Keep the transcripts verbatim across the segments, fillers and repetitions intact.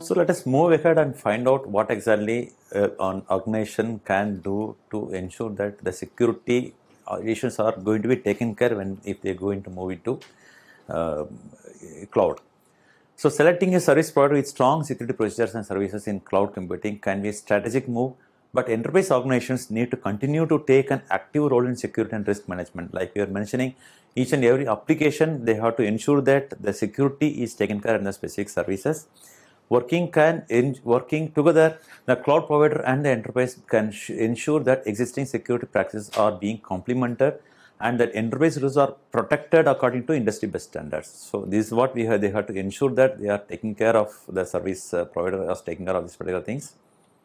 So let us move ahead and find out what exactly uh, an organization can do to ensure that the security issues are going to be taken care when if they are going to move into uh, cloud. So selecting a service provider with strong security procedures and services in cloud computing can be a strategic move, but enterprise organizations need to continue to take an active role in security and risk management. Like we are mentioning, each and every application, they have to ensure that the security is taken care of in the specific services. Working can in, working together, the cloud provider and the enterprise can ensure that existing security practices are being complemented and that enterprise rules are protected according to industry best standards. So this is what we have, they have to ensure that they are taking care of, the service uh, provider is taking care of these particular things.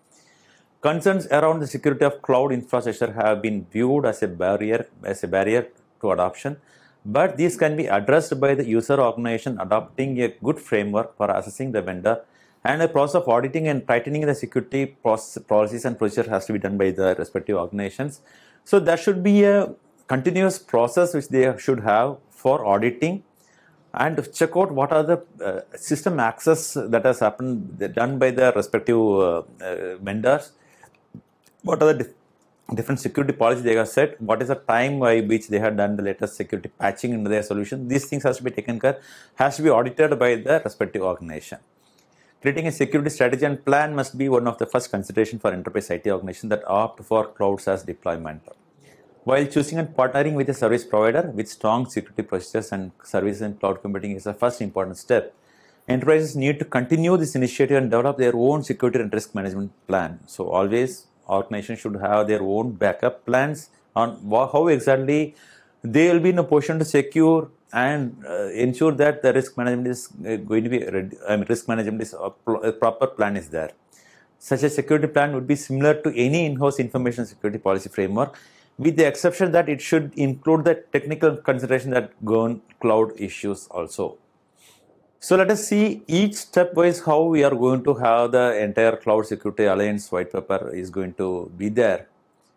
Concerns around the security of cloud infrastructure have been viewed as a barrier, as a barrier to adoption, but these can be addressed by the user organization adopting a good framework for assessing the vendor, and a process of auditing and tightening the security process, policies and procedure has to be done by the respective organizations. So there should be a continuous process which they should have for auditing and check out what are the uh, system access that has happened done by the respective uh, uh, vendors, what are the dif different security policies they have set, what is the time by which they have done the latest security patching into their solution. These things has to be taken care, has to be audited by the respective organization. Creating a security strategy and plan must be one of the first consideration for enterprise I T organizations that opt for cloud SaaS deployment. While choosing and partnering with a service provider with strong security procedures and services in cloud computing is the first important step, enterprises need to continue this initiative and develop their own security and risk management plan. So always organizations should have their own backup plans on how exactly they will be in a position to secure and uh, ensure that the risk management is going to be, I mean, risk management is a, a proper plan is there. Such a security plan would be similar to any in-house information security policy framework, with the exception that it should include the technical consideration that govern cloud issues also. So let us see each stepwise how we are going to have the entire Cloud Security Alliance white paper is going to be there.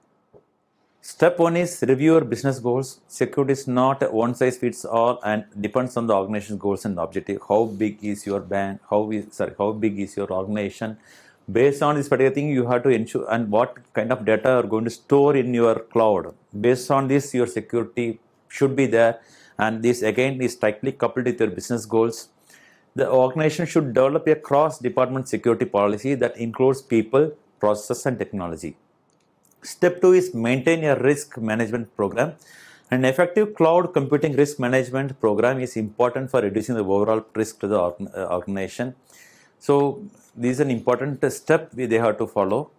Step one is review your business goals. Security is not a one size fits all and depends on the organization's goals and objective. How big is your bank? How is sorry? How big is your organization? Based on this particular thing, you have to ensure and what kind of data are going to store in your cloud. Based on this, your security should be there, and this again is tightly coupled with your business goals. The organization should develop a cross-department security policy that includes people, processes, and technology. Step two is maintain a risk management program. An effective cloud computing risk management program is important for reducing the overall risk to the organization. So this is an important step they have to follow.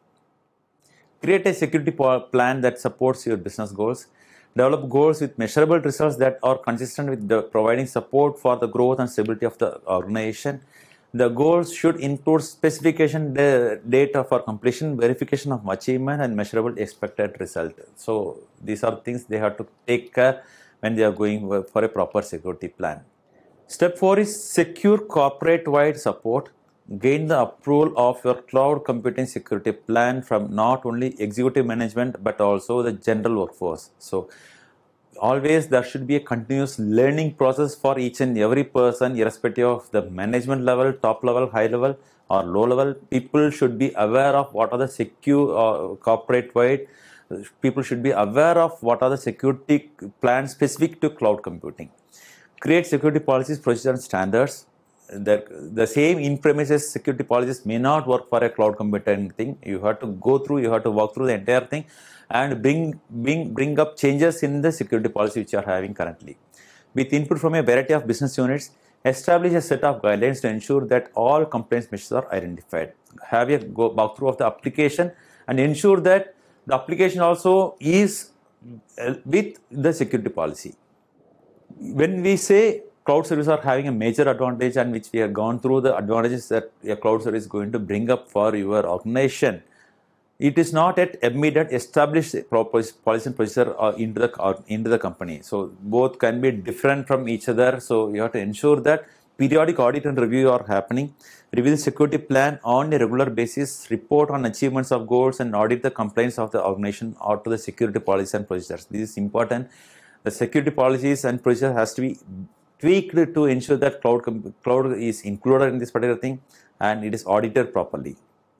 Create a security plan that supports your business goals. Develop goals with measurable results that are consistent with the providing support for the growth and stability of the organization. The goals should include specification data for completion, verification of achievement, and measurable expected result. So these are things they have to take care when they are going for a proper security plan. Step four is secure corporate-wide support. Gain the approval of your cloud computing security plan from not only executive management but also the general workforce. So always there should be a continuous learning process for each and every person, irrespective of the management level, top level, high level or low level. People should be aware of what are the secure uh, corporate wide. People should be aware of what are the security plans specific to cloud computing. Create security policies, procedures and standards. The, the same in-premises security policies may not work for a cloud computing thing. You have to go through, you have to walk through the entire thing and bring, bring, bring up changes in the security policy which you are having currently. With input from a variety of business units, establish a set of guidelines to ensure that all compliance measures are identified. Have a go walk through of the application and ensure that the application also is with the security policy. When we say cloud services are having a major advantage and which we have gone through the advantages that a cloud service is going to bring up for your organization, it is not yet immediate established policy and procedure into the, into the company. So both can be different from each other. So you have to ensure that periodic audit and review are happening. Review the security plan on a regular basis, report on achievements of goals and audit the compliance of the organization or to the security policies and procedures. This is important. The security policies and procedures has to be tweaked to ensure that cloud cloud is included in this particular thing, and it is audited properly.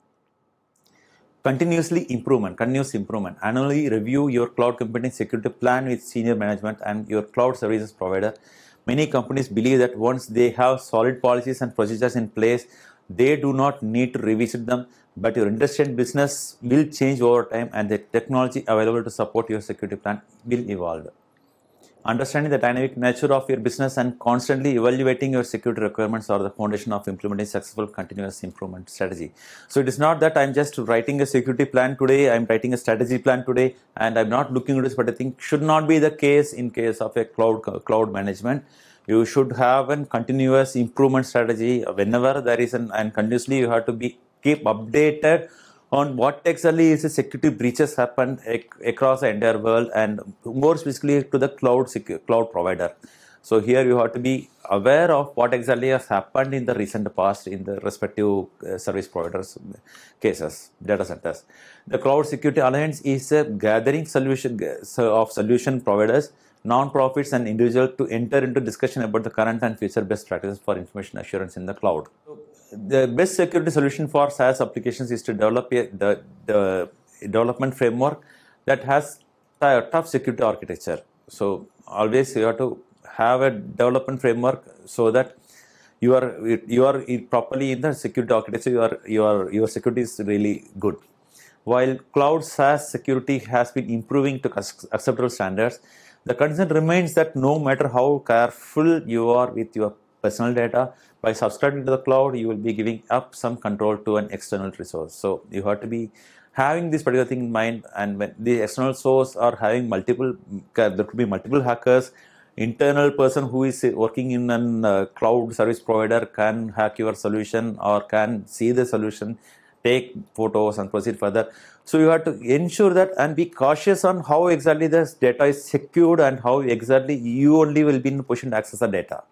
Continuously improvement, continuous improvement. Annually review your cloud computing security plan with senior management and your cloud services provider. Many companies believe that once they have solid policies and procedures in place, they do not need to revisit them, but your industry and business will change over time and the technology available to support your security plan will evolve. Understanding the dynamic nature of your business and constantly evaluating your security requirements are the foundation of implementing successful continuous improvement strategy. So it is not that I'm just writing a security plan today, I'm writing a strategy plan today, and I'm not looking at this, but I think should not be the case in case of a cloud cloud management. You should have a continuous improvement strategy whenever there is an, and continuously you have to be keep updated on what exactly is the security breaches happened ac across the entire world, and more specifically to the cloud cloud provider. So here you have to be aware of what exactly has happened in the recent past in the respective uh, service providers cases, data centers. The Cloud Security Alliance is a gathering solution of solution providers, non-profits and individuals to enter into discussion about the current and future best practices for information assurance in the cloud. The best security solution for SaaS applications is to develop a, the, the development framework that has a tough security architecture. So always you have to have a development framework so that you are you are properly in the security architecture. You are your your security is really good. While cloud SaaS security has been improving to acceptable standards, the concern remains that no matter how careful you are with your personal data, by subscribing to the cloud, you will be giving up some control to an external resource. So you have to be having this particular thing in mind, and when the external source are having multiple, there could be multiple hackers. Internal person who is working in a uh, cloud service provider can hack your solution or can see the solution, take photos and proceed further. So you have to ensure that and be cautious on how exactly this data is secured and how exactly you only will be in a position to access the data.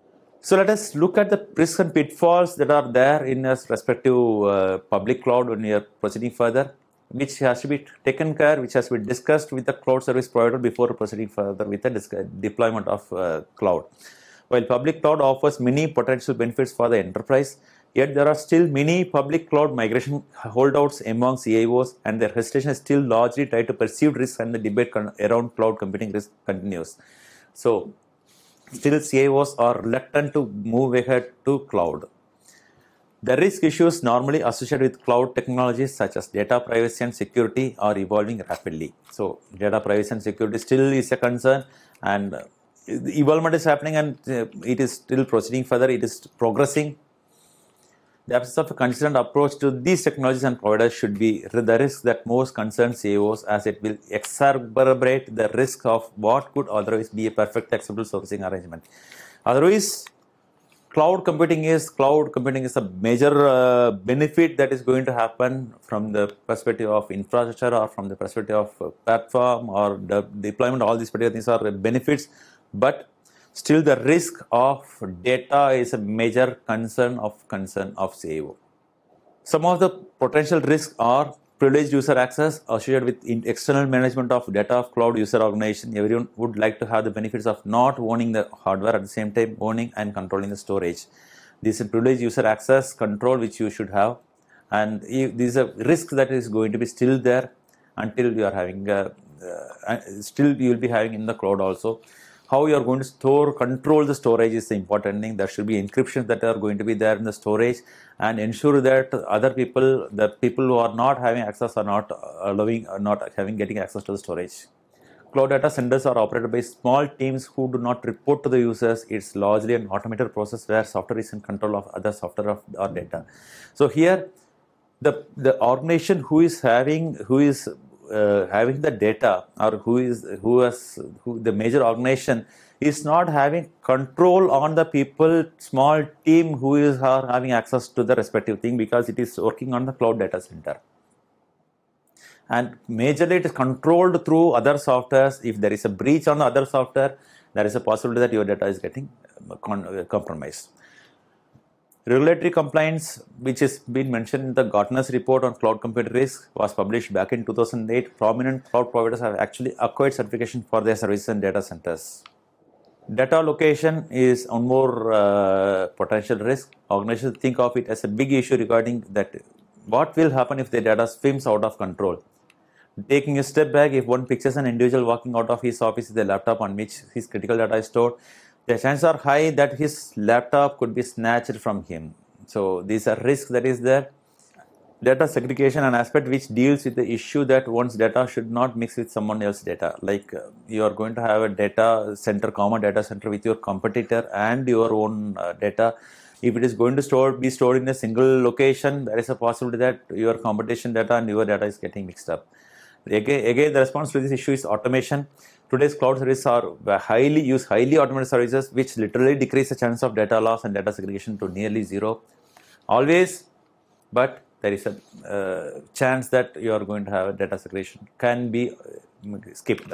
So let us look at the risks and pitfalls that are there in a respective uh, public cloud when you are proceeding further, which has to be taken care, which has to be discussed with the cloud service provider before proceeding further with the deployment of uh, cloud. While public cloud offers many potential benefits for the enterprise, yet there are still many public cloud migration holdouts among C I Os, and their hesitation is still largely tied to perceived risks, and the debate around cloud computing risk continues. So still C I Os are reluctant to move ahead to cloud. The risk issues normally associated with cloud technologies such as data privacy and security are evolving rapidly. So data privacy and security still is a concern, and the evolvement is happening, and it is still proceeding further, it is progressing. The absence of a consistent approach to these technologies and providers should be the risk that most concerned C I Os, as it will exacerbate the risk of what could otherwise be a perfect acceptable servicing arrangement. Otherwise, cloud computing is cloud computing is a major uh, benefit that is going to happen from the perspective of infrastructure or from the perspective of uh, platform or the deployment. All these particular things are benefits, but still the risk of data is a major concern of concern of C I O. Some of the potential risks are privileged user access associated with external management of data of cloud user organization. Everyone would like to have the benefits of not owning the hardware, at the same time owning and controlling the storage. This is privileged user access control which you should have, and this is a risk that is going to be still there until you are having a, uh, still you will be having in the cloud also. How you are going to store, control the storage is the important thing. There should be encryptions that are going to be there in the storage, and ensure that other people, the people who are not having access are not allowing, are not having getting access to the storage. Cloud data centers are operated by small teams who do not report to the users. It's largely an automated process where software is in control of other software of or data. So here, the the organization who is having who is Uh, having the data, or who is who has who the major organization is not having control on the people, small team who is are having access to the respective thing, because it is working on the cloud data center, and majorly it is controlled through other softwares. If there is a breach on the other software, there is a possibility that your data is getting compromised. Regulatory compliance, which has been mentioned in the Gartner's report on cloud computing risk, was published back in two thousand eight. Prominent cloud providers have actually acquired certification for their services and data centers. Data location is one more uh, potential risk. Organizations think of it as a big issue regarding that. What will happen if the data swims out of control? Taking a step back, if one pictures an individual walking out of his office with a laptop on which his critical data is stored, the chances are high that his laptop could be snatched from him. So these are risks that is there. Data segregation, an aspect which deals with the issue that one's data should not mix with someone else's data. Like uh, you are going to have a data center, common data center with your competitor and your own uh, data. If it is going to store be stored in a single location, there is a possibility that your competition data and your data is getting mixed up. Again, again, the response to this issue is automation. Today's cloud services are highly use highly automated services, which literally decrease the chance of data loss and data segregation to nearly zero. Always, but there is a uh, chance that you are going to have a data segregation can be uh, skipped.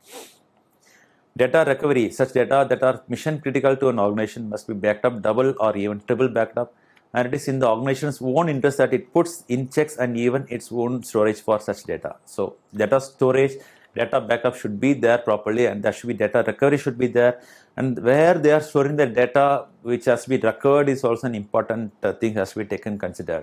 Data recovery, such data that are mission critical to an organization must be backed up double or even triple backed up, and it is in the organization's own interest that it puts in checks and even its own storage for such data. So data storage, data backup should be there properly, and there should be data recovery should be there, and where they are storing the data which has to be recovered is also an important uh, thing has to be taken considered.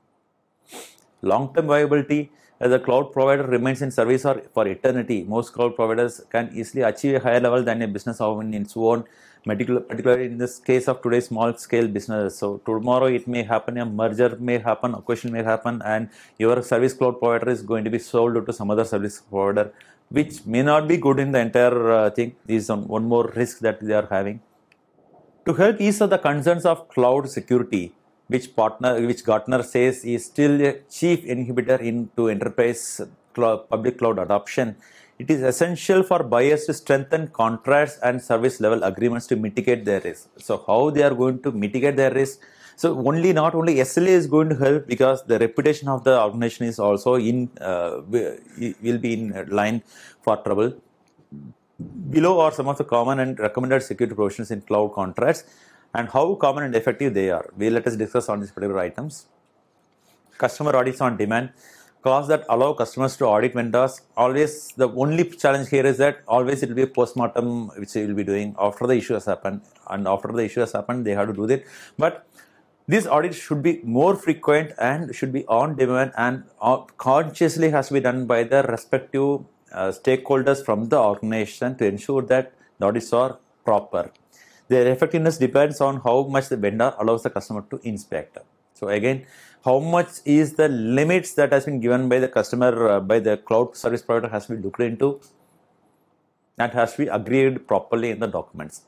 Long-term viability, as a cloud provider remains in service or for eternity. Most cloud providers can easily achieve a higher level than a business in its own, particularly in this case of today's small-scale business. So tomorrow it may happen, a merger may happen, acquisition may happen, and your service cloud provider is going to be sold to some other service provider, which may not be good in the entire uh, thing. This is one more risk that they are having. To help ease the concerns of cloud security, which partner, which Gartner says is still a chief inhibitor into enterprise cloud, public cloud adoption, it is essential for buyers to strengthen contracts and service level agreements to mitigate their risk. So how they are going to mitigate their risk? So only not only S L A is going to help, because the reputation of the organization is also in uh, will be in line for trouble. Below are some of the common and recommended security provisions in cloud contracts, and how common and effective they are. We let us discuss on these particular items. Customer audits on demand, clause that allow customers to audit vendors. Always, the only challenge here is that always it will be a post-mortem which they will be doing after the issue has happened, and after the issue has happened, they have to do that. But these audits should be more frequent and should be on demand, and consciously has to be done by the respective uh, stakeholders from the organization to ensure that the audits are proper. Their effectiveness depends on how much the vendor allows the customer to inspect. So again, how much is the limits that has been given by the customer, uh, by the cloud service provider has to be looked into, and has to be agreed properly in the documents.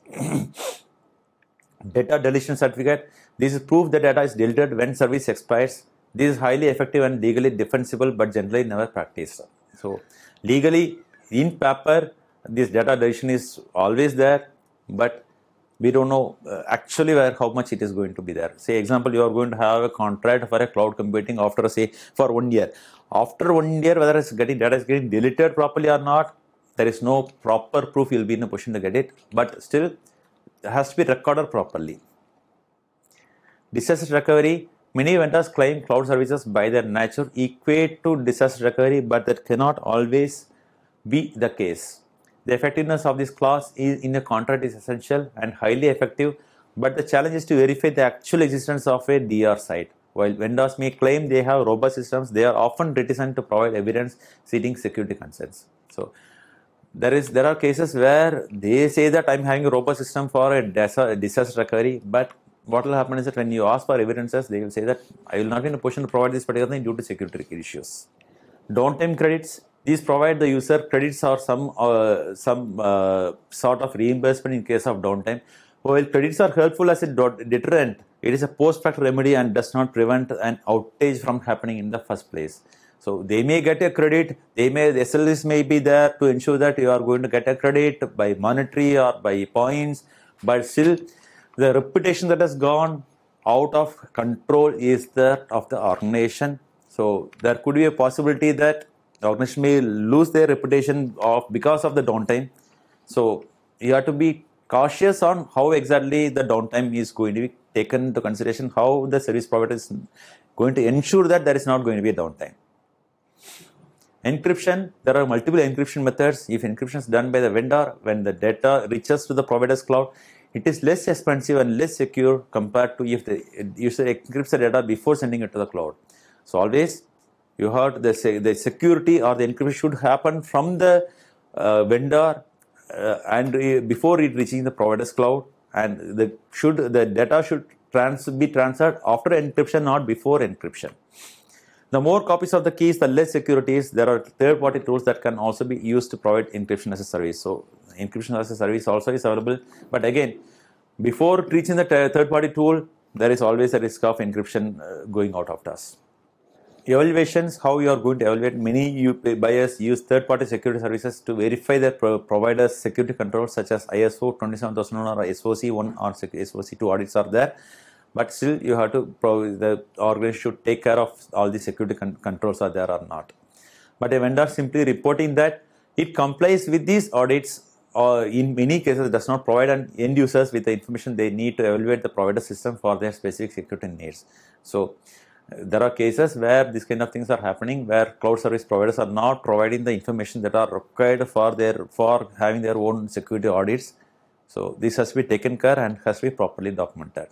Data deletion certificate. This is proof that data is deleted when service expires. This is highly effective and legally defensible, but generally never practiced. So legally, in paper, this data deletion is always there, but we don't know uh, actually where how much it is going to be there. Say example, you are going to have a contract for a cloud computing after say for one year. After one year, whether it's getting data is getting deleted properly or not, there is no proper proof you'll be in a position to get it. But still, it has to be recorded properly. Disaster recovery. Many vendors claim cloud services by their nature equate to disaster recovery, but that cannot always be the case. The effectiveness of this clause is in a contract is essential and highly effective, but the challenge is to verify the actual existence of a D R site. While vendors may claim they have robust systems, they are often reticent to provide evidence citing security concerns. So there is there are cases where they say that I'm having a robust system for a disaster recovery, but what will happen is that when you ask for evidences, they will say that I will not be in a position to provide this particular thing due to security issues. Downtime credits. These provide the user credits or some uh, some uh, sort of reimbursement in case of downtime. While credits are helpful as a deterrent, it is a post-fact remedy and does not prevent an outage from happening in the first place. So they may get a credit, they may the S L As may be there to ensure that you are going to get a credit by monetary or by points, but still the reputation that has gone out of control is that of the organization. So there could be a possibility that the organization may lose their reputation of because of the downtime. So you have to be cautious on how exactly the downtime is going to be taken into consideration, how the service provider is going to ensure that there is not going to be a downtime. Encryption, there are multiple encryption methods. If encryption is done by the vendor, when the data reaches to the provider's cloud, it is less expensive and less secure compared to if the user encrypts the data before sending it to the cloud. So always you heard the, the security or the encryption should happen from the uh, vendor uh, and uh, before it reaching the provider's cloud, and the should the data should trans be transferred after encryption, not before encryption. The more copies of the keys, the less security is. There are third-party tools that can also be used to provide encryption as a service. So encryption as a service also is available. But again, before reaching the third-party tool, there is always a risk of encryption uh, going out of us. Evaluations, how you are going to evaluate. Many buyers use third-party security services to verify their pro provider's security controls, such as I S O twenty-seven thousand one or S O C one or S O C two audits are there. But still, you have to, the organization should take care of all the security con controls are there or not. But a vendor simply reporting that it complies with these audits, or in many cases does not provide an end users with the information they need to evaluate the provider system for their specific security needs. So there are cases where these kind of things are happening, where cloud service providers are not providing the information that are required for their for having their own security audits. So this has to be taken care and has to be properly documented.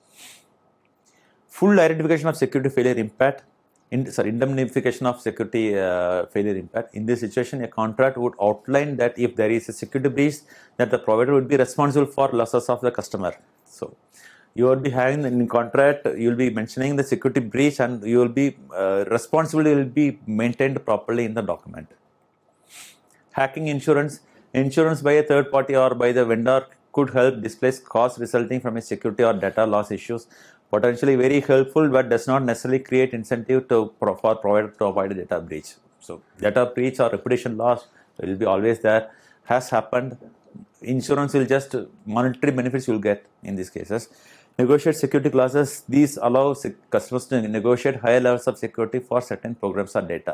Full identification of security failure impact, in, sorry, indemnification of security uh, failure impact. In this situation, a contract would outline that if there is a security breach, that the provider would be responsible for losses of the customer. So you will be having in contract, you will be mentioning the security breach, and you will be uh, responsibility will be maintained properly in the document. Hacking insurance. Insurance by a third party or by the vendor could help displace costs resulting from a security or data loss issues. Potentially very helpful, but does not necessarily create incentive to for provider to avoid a data breach. So data breach or reputation loss will be always there. Has happened. Insurance will just monetary benefits you will get in these cases. Negotiate security clauses. These allow customers to negotiate higher levels of security for certain programs or data.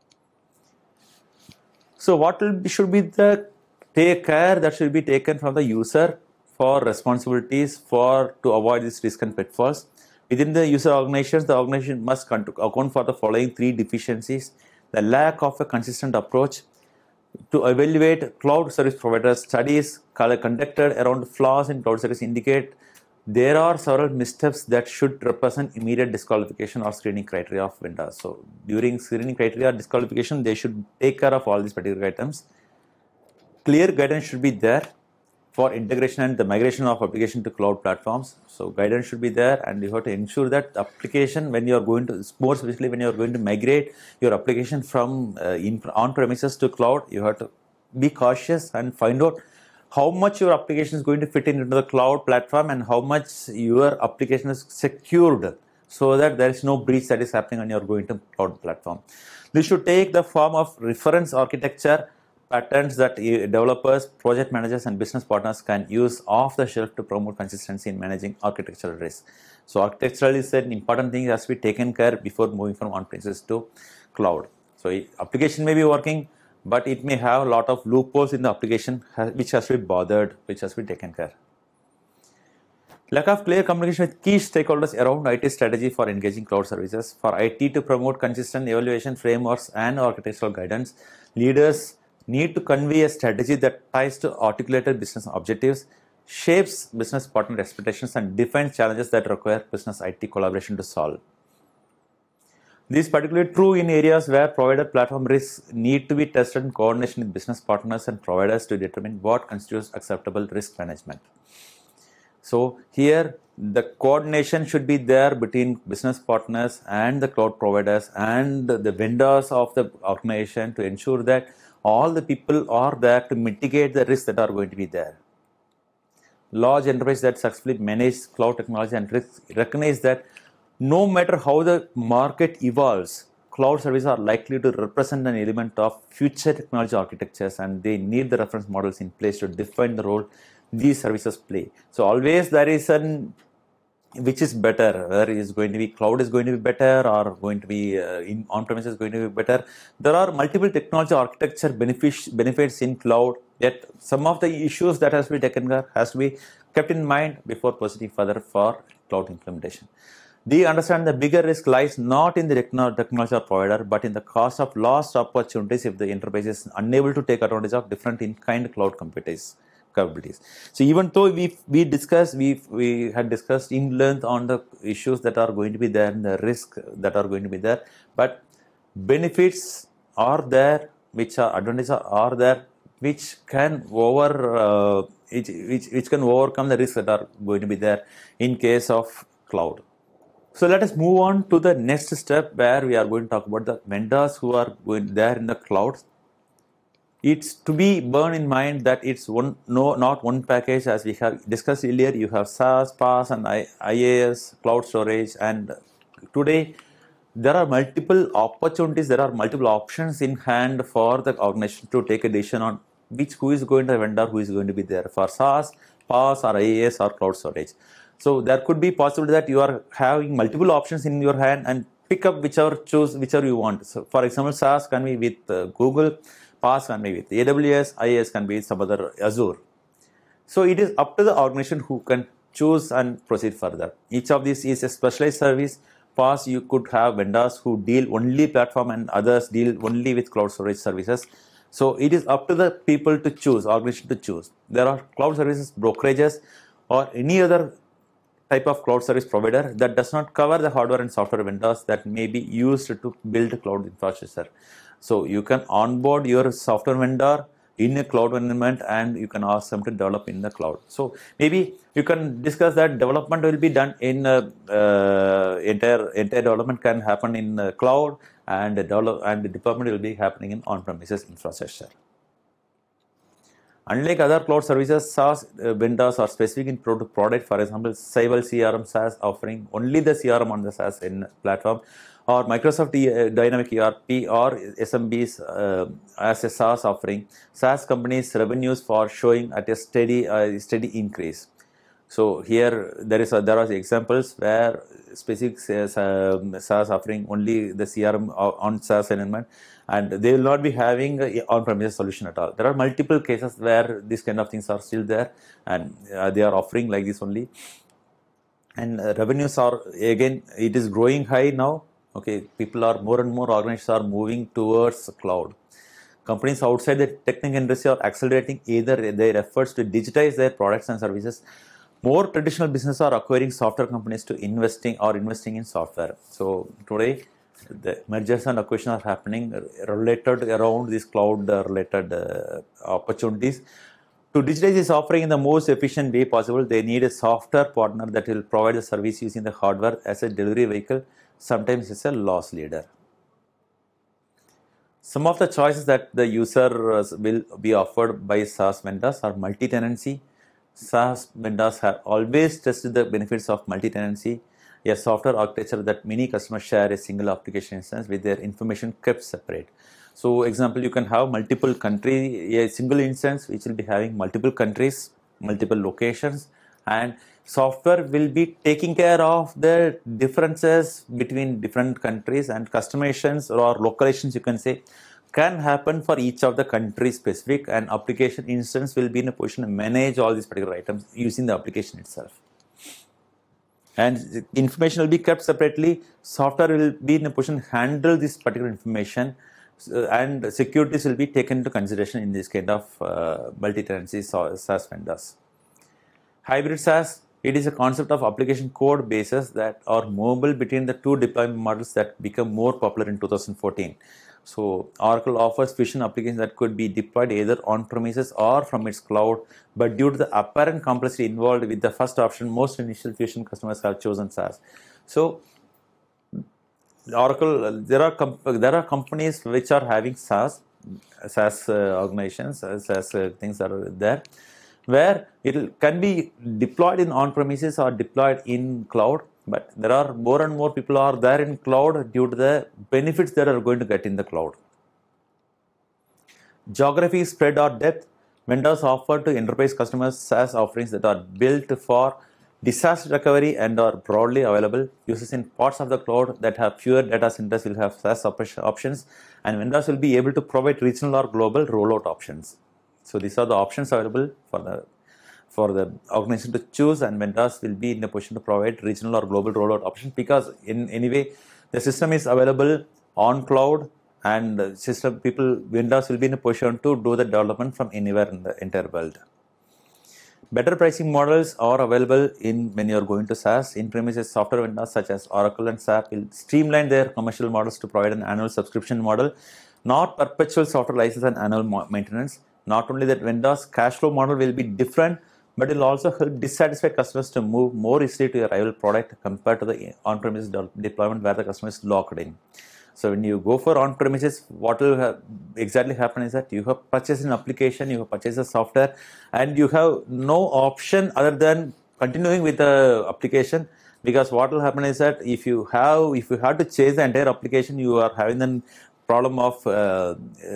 So what will be, should be the take care that should be taken from the user for responsibilities for to avoid this risk and pitfalls. Within the user organizations, the organization must account for the following three deficiencies: the lack of a consistent approach to evaluate cloud service providers. Studies conducted around flaws in cloud service indicate there are several missteps that should represent immediate disqualification or screening criteria of vendors. So during screening criteria disqualification, they should take care of all these particular items. Clear guidance should be there for integration and the migration of application to cloud platforms. So guidance should be there, and you have to ensure that application, when you are going to, more specifically when you are going to migrate your application from uh, in on-premises to cloud, you have to be cautious and find out how much your application is going to fit into the cloud platform and how much your application is secured, so that there is no breach that is happening when you are going to cloud platform. This should take the form of reference architecture patterns that developers, project managers, and business partners can use off the shelf to promote consistency in managing architectural risk. So architectural is an important thing that has to be taken care before moving from on-premises to cloud. So application may be working, but it may have a lot of loopholes in the application which has to be bothered, which has to be taken care. Lack of clear communication with key stakeholders around I T strategy for engaging cloud services. For I T to promote consistent evaluation frameworks and architectural guidance, leaders need to convey a strategy that ties to articulated business objectives, shapes business partner expectations, and defines challenges that require business I T collaboration to solve. This is particularly true in areas where provider platform risks need to be tested in coordination with business partners and providers to determine what constitutes acceptable risk management. So here the coordination should be there between business partners and the cloud providers and the vendors of the organization to ensure that all the people are there to mitigate the risks that are going to be there. Large enterprises that successfully manage cloud technology and risk recognize that no matter how the market evolves, cloud services are likely to represent an element of future technology architectures, and they need the reference models in place to define the role these services play. So always there is an which is better, whether it is going to be cloud is going to be better or going to be uh, in on-premises is going to be better. There are multiple technology architecture benefits benefits in cloud, yet some of the issues that has to be taken care has to be kept in mind before proceeding further for cloud implementation. They understand the bigger risk lies not in the technology provider, but in the cost of lost opportunities if the enterprise is unable to take advantage of different in-kind cloud capabilities. So even though we we discussed, we we had discussed in length on the issues that are going to be there and the risk that are going to be there, but benefits are there, which are advantages are there, which can over uh, which, which which can overcome the risks that are going to be there in case of cloud. So let us move on to the next step, where we are going to talk about the vendors who are going there in the cloud. It's to be borne in mind that it's one no not one package, as we have discussed earlier. You have SaaS, PaaS, and I A S, cloud storage, and today there are multiple opportunities. There are multiple options in hand for the organization to take a decision on which who is going to the vendor, who is going to be there for SaaS, PaaS, or I A S, or cloud storage. So there could be possibility that you are having multiple options in your hand and pick up whichever choose whichever you want. So for example, SaaS can be with uh, Google, PaaS can be with A W S, I A S can be with some other Azure. So it is up to the organization who can choose and proceed further. Each of these is a specialized service. PaaS, you could have vendors who deal only platform and others deal only with cloud storage services. So it is up to the people to choose, organization to choose. There are cloud services brokerages or any other type of cloud service provider that does not cover the hardware and software vendors that may be used to build cloud infrastructure. So you can onboard your software vendor in a cloud environment and you can ask them to develop in the cloud. So maybe you can discuss that development will be done in uh, uh, entire entire development can happen in uh, cloud, and the develop and the deployment will be happening in on-premises infrastructure. Unlike other cloud services, SaaS uh, vendors are specific in product. For example, Sybase C R M SaaS offering only the C R M on the SaaS in platform, or Microsoft uh, Dynamic E R P or S M Bs uh, as a SaaS offering. SaaS companies' revenues for showing at a steady uh, steady increase. So here there is a, there are examples where specific uh, SaaS offering only the C R M on SaaS environment, and they will not be having an on-premises solution at all. There are multiple cases where these kind of things are still there, and uh, they are offering like this only. And uh, revenues are, again, it is growing high now. Okay, people are more and more organizations are moving towards cloud. Companies outside the technical industry are accelerating either their efforts to digitize their products and services. More traditional businesses are acquiring software companies to investing or investing in software. So today, the mergers and acquisitions are happening related around these cloud related uh, opportunities. To digitize this offering in the most efficient way possible, they need a software partner that will provide the service using the hardware as a delivery vehicle. Sometimes it's a loss leader. Some of the choices that the user will be offered by SaaS vendors are multi-tenancy. SaaS vendors have always tested the benefits of multi-tenancy, a software architecture that many customers share a single application instance with their information kept separate. So, example, you can have multiple country, a single instance which will be having multiple countries, multiple locations, and software will be taking care of the differences between different countries, and customizations or localizations, you can say, can happen for each of the country specific, and application instance will be in a position to manage all these particular items using the application itself. And information will be kept separately. Software will be in a position to handle this particular information, uh, and securities will be taken into consideration in this kind of uh, multi-tenancy SaaS vendors. Hybrid SaaS, it is a concept of application code bases that are movable between the two deployment models that become more popular in two thousand fourteen. So Oracle offers Fusion applications that could be deployed either on-premises or from its cloud, but due to the apparent complexity involved with the first option, most initial Fusion customers have chosen SaaS. So Oracle, there are there are companies which are having SaaS, SaaS uh, organizations, uh, SaaS uh, things that are there, where it can be deployed in on-premises or deployed in cloud. But there are more and more people are there in cloud due to the benefits that are going to get in the cloud. Geography, spread or depth. Vendors offer to enterprise customers SaaS offerings that are built for disaster recovery and are broadly available. Users in parts of the cloud that have fewer data centers will have SaaS options, and vendors will be able to provide regional or global rollout options. So these are the options available for the for the organization to choose, and vendors will be in a position to provide regional or global rollout options, because in anyway the system is available on cloud, and system people vendors will be in a position to do the development from anywhere in the entire world. Better pricing models are available in when you are going to SaaS. In-premises software vendors such as Oracle and S A P will streamline their commercial models to provide an annual subscription model, not perpetual software license and annual maintenance. Not only that, vendors' cash flow model will be different, but it will also help dissatisfied customers to move more easily to a rival product compared to the on-premises deployment where the customer is locked in. So when you go for on-premises, what will ha exactly happen is that you have purchased an application, you have purchased a software, and you have no option other than continuing with the application, because what will happen is that if you have if you have to change the entire application, you are having the problem of uh,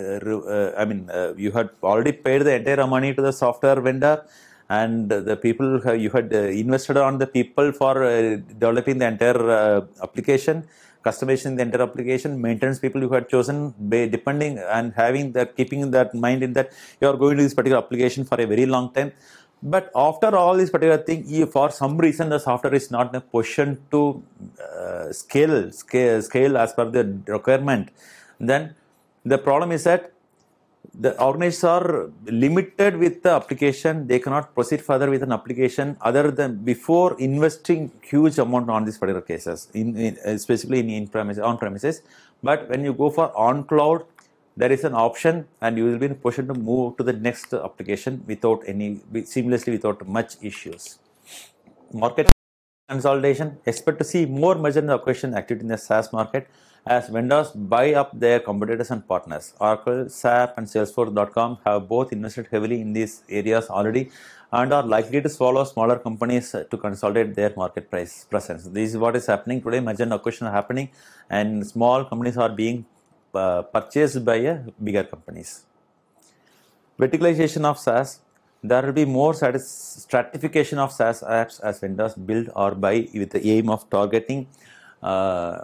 uh, I mean uh, you had already paid the entire money to the software vendor, and the people have, you had uh, invested on the people for uh, developing the entire uh, application, customization the entire application, maintenance people you had chosen, depending and having that, keeping that mind in that you are going to this particular application for a very long time. But after all this particular thing, if for some reason the software is not in a position to uh, scale, scale, scale as per the requirement, then the problem is that the organizations are limited with the application. They cannot proceed further with an application other than before investing huge amount on these particular cases, in, in especially in, in premises, on premises. But when you go for on cloud, there is an option, and you will be in a position to move to the next application without any seamlessly, without much issues. Market consolidation. Expect to see more merger and acquisition activity in the SaaS market as vendors buy up their competitors and partners. Oracle, S A P, and Salesforce dot com have both invested heavily in these areas already and are likely to swallow smaller companies to consolidate their market price presence. This is what is happening today. Merger and acquisition are happening, and small companies are being uh, purchased by uh, bigger companies. Verticalization of SaaS. There will be more stratification of SaaS apps as vendors build or buy with the aim of targeting uh,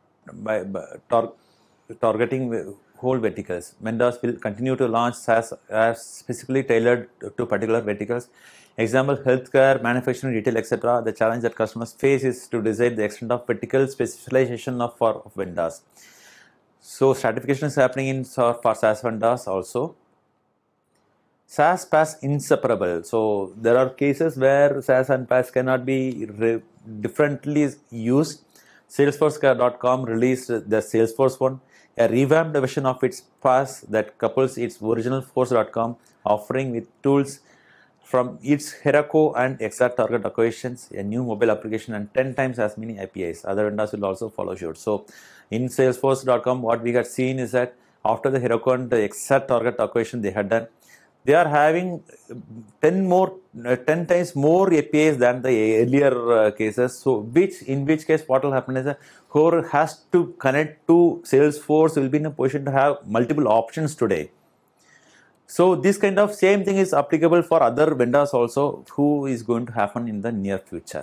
by, by tar targeting whole verticals. Vendors will continue to launch SaaS apps specifically tailored to particular verticals. Example: healthcare, manufacturing, retail, et cetera. The challenge that customers face is to decide the extent of vertical specialization of for of vendors. So stratification is happening in for SaaS vendors also. SaaS PaaS inseparable. So there are cases where SaaS and PaaS cannot be differently used. Salesforce dot com released the Salesforce one, a revamped version of its PaaS that couples its original Force dot com offering with tools from its Heroku and ExactTarget acquisitions, a new mobile application, and ten times as many A P Is. Other vendors will also follow suit. So in Salesforce dot com, what we had seen is that after the Heroku and the ExactTarget acquisition they had done, they are having ten more, uh, ten times more A P Is than the earlier uh, cases. So, which in which case, what will happen is that whoever has to connect to Salesforce will be in a position to have multiple options today. So, this kind of same thing is applicable for other vendors also, who is going to happen in the near future.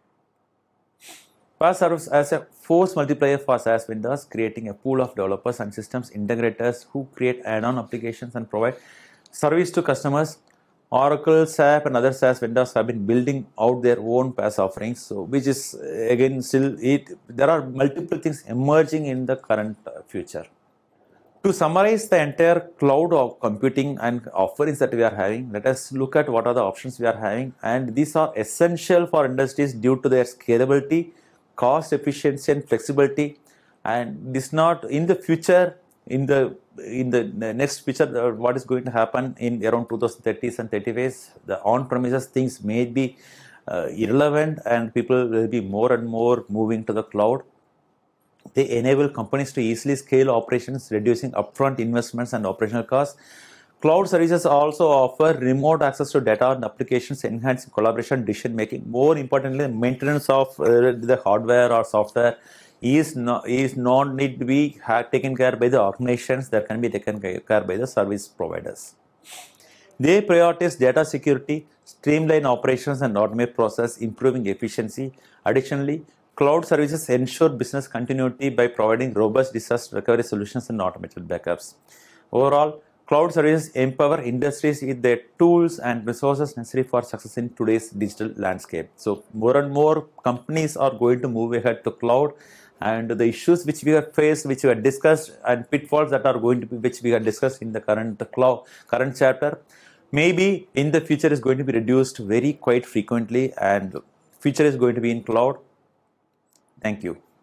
PaaS serves as a force multiplier for SaaS vendors, creating a pool of developers and systems integrators who create add-on applications and provide service to customers. Oracle, S A P, and other SaaS vendors have been building out their own PaaS offerings, so which is again still it. There are multiple things emerging in the current future. To summarize the entire cloud of computing and offerings that we are having, let us look at what are the options we are having, and these are essential for industries due to their scalability, cost efficiency, and flexibility. And this not in the future. In the in the next future, uh, what is going to happen in around twenty thirties and thirty-fives, the on-premises things may be uh, irrelevant, and people will be more and more moving to the cloud. They enable companies to easily scale operations, reducing upfront investments and operational costs. Cloud services also offer remote access to data and applications, enhancing collaboration, decision making. More importantly, maintenance of uh, the hardware or software is not is not need to be taken care by the organizations, that can be taken care by the service providers. They prioritize data security, streamline operations, and automate process, improving efficiency. Additionally, cloud services ensure business continuity by providing robust disaster recovery solutions and automated backups. Overall, cloud services empower industries with the tools and resources necessary for success in today's digital landscape. So more and more companies are going to move ahead to cloud, and the issues which we have faced, which we have discussed, and pitfalls that are going to be, which we have discussed in the current the cloud current chapter, maybe in the future is going to be reduced very quite frequently, and future is going to be in cloud. Thank you.